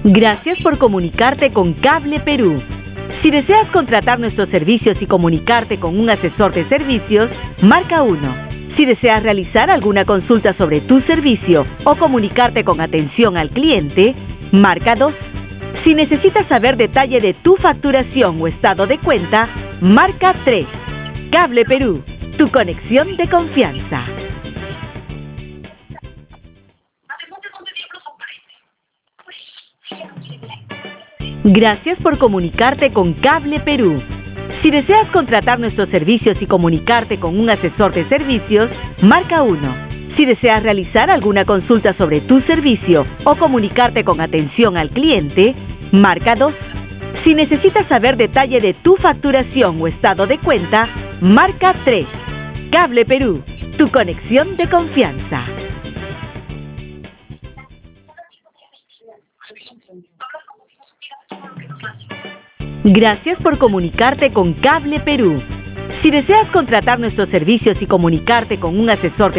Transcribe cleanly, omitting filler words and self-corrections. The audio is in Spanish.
Gracias por comunicarte con Cable Perú. Si deseas contratar nuestros servicios y comunicarte con un asesor de servicios, marca 1. Si deseas realizar alguna consulta sobre tu servicio o comunicarte con atención al cliente, marca 2. Si necesitas saber detalle de tu facturación o estado de cuenta, marca 3. Cable Perú, tu conexión de confianza. Gracias por comunicarte con Cable Perú. Si deseas contratar nuestros servicios y comunicarte con un asesor de servicios, marca 1. Si deseas realizar alguna consulta sobre tu servicio o comunicarte con atención al cliente, marca 2. Si necesitas saber detalle de tu facturación o estado de cuenta, marca 3. Cable Perú, tu conexión de confianza. Gracias por comunicarte con Cable Perú. Si deseas contratar nuestros servicios y comunicarte con un asesor de